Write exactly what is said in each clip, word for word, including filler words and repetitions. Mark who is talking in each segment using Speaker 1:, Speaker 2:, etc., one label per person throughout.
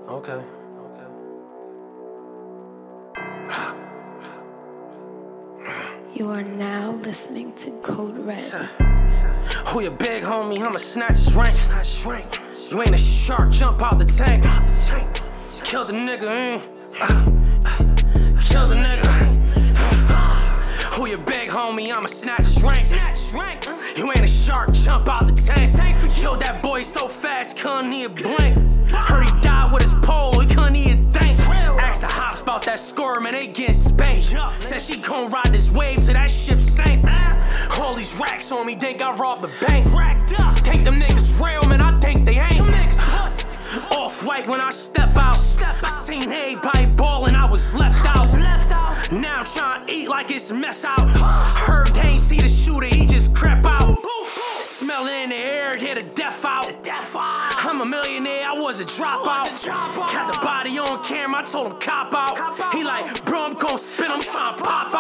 Speaker 1: Okay.
Speaker 2: You are now listening to Code Red.
Speaker 1: Who your big homie? I'ma snatch his rank. You ain't a shark, jump out the tank. Kill the nigga, eh? Kill the nigga. Who your big homie? I'ma snatch his rank. You ain't a shark, jump out the tank. Killed that boy so fast, couldn't even blink. Heard he died with his pole, he couldn't even think. Asked the hops about that score, man, they getting spanked. Said she gon' ride this wave till that ship sank. All these racks on me, think I robbed the bank. Think them niggas real, man, I think they ain't. Off-white when I step out. I seen everybody ballin', I was left out. Now I'm trying to eat like it's mess out. Heard they ain't see the shooter, he just crept out. Smell it in the air, hit a death out. I'm a millionaire, I was a dropout. Got the body on camera, I told him cop out. He like, bro, I'm gon' spin, I'm trying to pop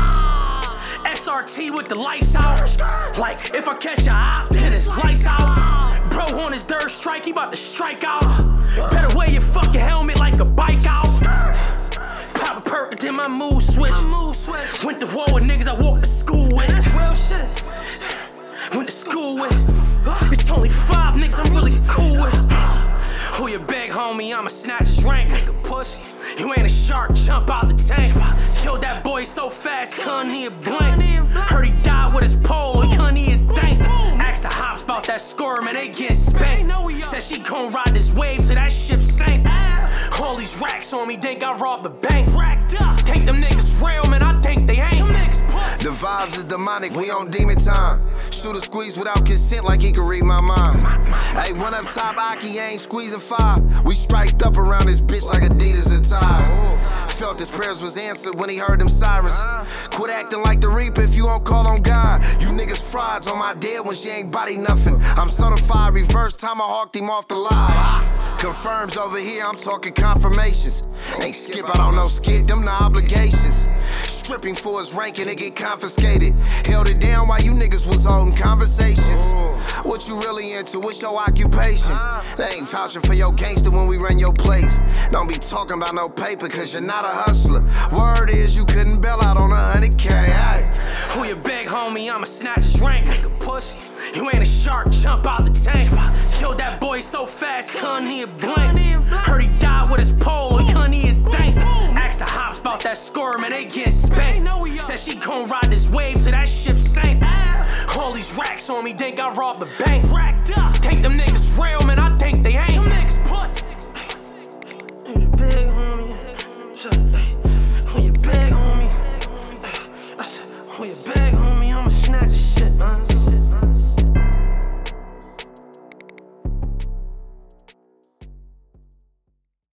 Speaker 1: out. S R T with the lights out. Like, if I catch a op, then it's lights out. Bro on his third strike, he about to strike out. Better wear your fucking helmet like a bike out. Pop a perk, then my mood switch. Went to war with niggas I walked to school with. That's real shit. Went to school with. It's only five niggas I'm really cool with. Who your big homie? I'ma snatch his rank. Nigga pussy. You ain't a shark, jump out the tank. Killed that boy so fast, couldn't even blink. Heard he died with his pole, he couldn't even think. Asked the hops about that score, man, they getting spanked. Said she gon' ride this wave till that ship sank. All these racks on me, think I robbed the bank. Think them niggas real, man, I think they ain't.
Speaker 3: The vibes is demonic, we on demon time. Shoot a squeeze without consent like he can read my mind. Hey, one up top, Aki ain't squeezing five. We striked up around this bitch like Adidas and tie. Felt his prayers was answered when he heard them sirens. Quit acting like the Reaper if you don't call on God. You niggas frauds on my dead when she ain't body nothing. I'm certified, reverse time I hawked him off the line. Confirms over here, I'm talking confirmations. Ain't skip, I don't know skit, them the obligations. Stripping for his rank and it get confiscated. Held it down while you niggas was holding conversations. What you really into? What's your occupation? They ain't vouching for your gangster when we run your place. Don't be talking about no paper cause you're not a hustler. Word is you couldn't bail out on a hundred K. Hey.
Speaker 1: Who your big homie? I'ma snatch his rank. Nigga pussy. You ain't a shark, jump out the tank. Killed that boy so fast, couldn't even blink. Heard he died with his pole, he couldn't even think. Asked the hops about that score, man, they getting spanked. Said she gon' ride this wave till that ship sank. All these racks on me, think I robbed the bank. Think them niggas real, man, I think they ain't. Them niggas pussy. Who your big homie? Who your big homie? I said, who your big homie? I'ma snatch your shit, man.